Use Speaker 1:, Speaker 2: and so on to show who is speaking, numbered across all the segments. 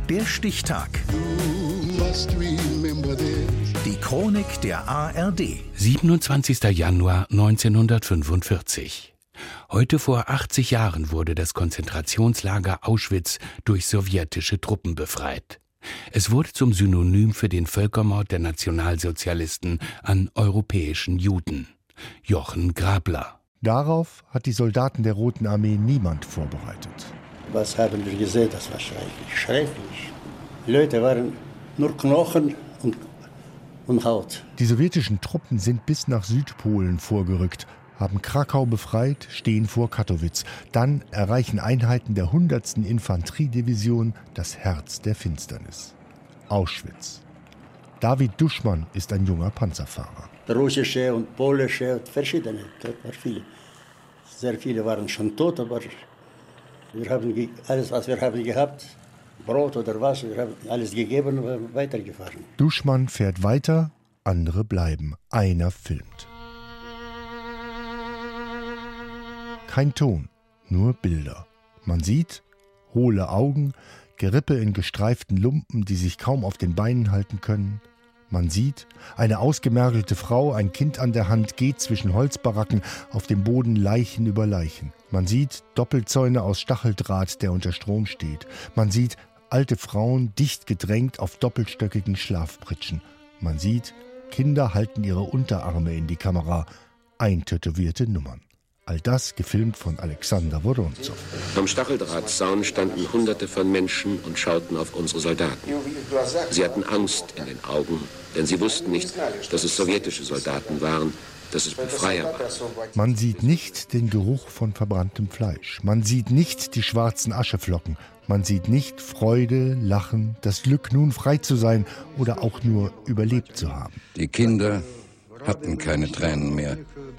Speaker 1: Der Stichtag. Die Chronik der ARD.
Speaker 2: 27. Januar 1945. Heute vor 80 Jahren wurde das Konzentrationslager Auschwitz durch sowjetische Truppen befreit. Es wurde zum Synonym für den Völkermord der Nationalsozialisten an europäischen Juden. Jochen Grabler.
Speaker 3: Darauf hat die Soldaten der Roten Armee niemand vorbereitet.
Speaker 4: Was haben wir gesehen? Das war schrecklich, schrecklich. Die Leute waren nur Knochen und Haut.
Speaker 3: Die sowjetischen Truppen sind bis nach Südpolen vorgerückt, haben Krakau befreit, stehen vor Kattowitz. Dann erreichen Einheiten der 100. Infanteriedivision das Herz der Finsternis. Auschwitz. David Duschmann ist ein junger Panzerfahrer.
Speaker 4: Russische und polnische und verschiedene. Viele. Sehr viele waren schon tot, aber wir haben alles, was wir haben gehabt, Brot oder was, wir haben alles gegeben und weitergefahren.
Speaker 3: Duschmann fährt weiter, andere bleiben. Einer filmt. Kein Ton, nur Bilder. Man sieht hohle Augen, Gerippe in gestreiften Lumpen, die sich kaum auf den Beinen halten können. Man sieht eine ausgemergelte Frau, ein Kind an der Hand, geht zwischen Holzbaracken, auf dem Boden Leichen über Leichen. Man sieht Doppelzäune aus Stacheldraht, der unter Strom steht. Man sieht alte Frauen dicht gedrängt auf doppelstöckigen Schlafpritschen. Man sieht, Kinder halten ihre Unterarme in die Kamera, eintätowierte Nummern. All das gefilmt von Alexander Woronzow.
Speaker 5: Am Stacheldrahtzaun standen Hunderte von Menschen und schauten auf unsere Soldaten. Sie hatten Angst in den Augen, denn sie wussten nicht, dass es sowjetische Soldaten waren, dass es Befreier waren.
Speaker 3: Man sieht nicht den Geruch von verbranntem Fleisch. Man sieht nicht die schwarzen Ascheflocken. Man sieht nicht Freude, Lachen, das Glück, nun frei zu sein oder auch nur überlebt zu haben.
Speaker 6: Die Kinder hatten keine Tränen mehr.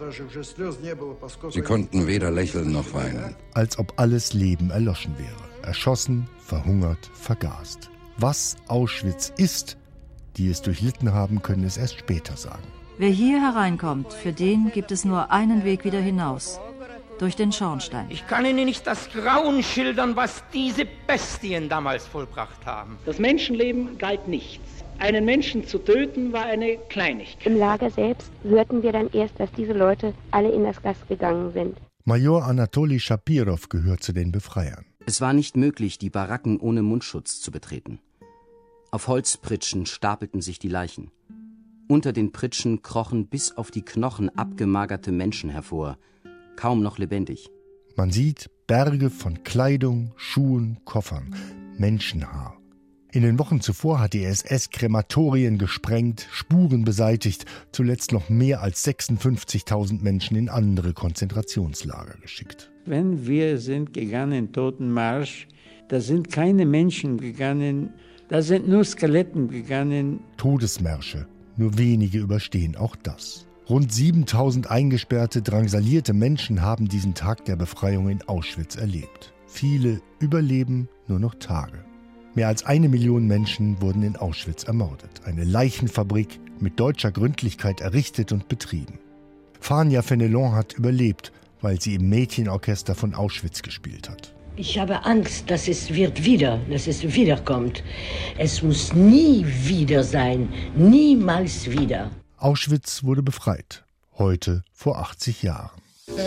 Speaker 6: Sie konnten weder lächeln noch weinen.
Speaker 3: Als ob alles Leben erloschen wäre. Erschossen, verhungert, vergast. Was Auschwitz ist, die es durchlitten haben, können es erst später sagen.
Speaker 7: Wer hier hereinkommt, für den gibt es nur einen Weg wieder hinaus. Durch den Schornstein.
Speaker 8: Ich kann Ihnen nicht das Grauen schildern, was diese Bestien damals vollbracht haben.
Speaker 9: Das Menschenleben galt nichts. Einen Menschen zu töten, war eine Kleinigkeit.
Speaker 10: Im Lager selbst hörten wir dann erst, dass diese Leute alle in das Gas gegangen sind.
Speaker 3: Major Anatoli Schapirow gehört zu den Befreiern.
Speaker 11: Es war nicht möglich, die Baracken ohne Mundschutz zu betreten. Auf Holzpritschen stapelten sich die Leichen. Unter den Pritschen krochen bis auf die Knochen abgemagerte Menschen hervor, kaum noch lebendig.
Speaker 3: Man sieht Berge von Kleidung, Schuhen, Koffern, Menschenhaar. In den Wochen zuvor hat die SS Krematorien gesprengt, Spuren beseitigt, zuletzt noch mehr als 56.000 Menschen in andere Konzentrationslager geschickt.
Speaker 12: Wenn wir sind gegangen, Totenmarsch, da sind keine Menschen gegangen, da sind nur Skeletten gegangen.
Speaker 3: Todesmärsche, nur wenige überstehen auch das. Rund 7.000 eingesperrte, drangsalierte Menschen haben diesen Tag der Befreiung in Auschwitz erlebt. Viele überleben nur noch Tage. Mehr als 1 Million Menschen wurden in Auschwitz ermordet. Eine Leichenfabrik mit deutscher Gründlichkeit errichtet und betrieben. Fania Fenelon hat überlebt, weil sie im Mädchenorchester von Auschwitz gespielt hat.
Speaker 13: Ich habe Angst, dass es wiederkommt. Es muss nie wieder sein, niemals wieder.
Speaker 3: Auschwitz wurde befreit, heute vor 80 Jahren.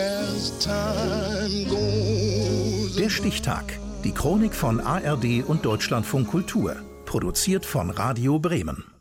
Speaker 1: Der Stichtag. Die Chronik von ARD und Deutschlandfunk Kultur. Produziert von Radio Bremen.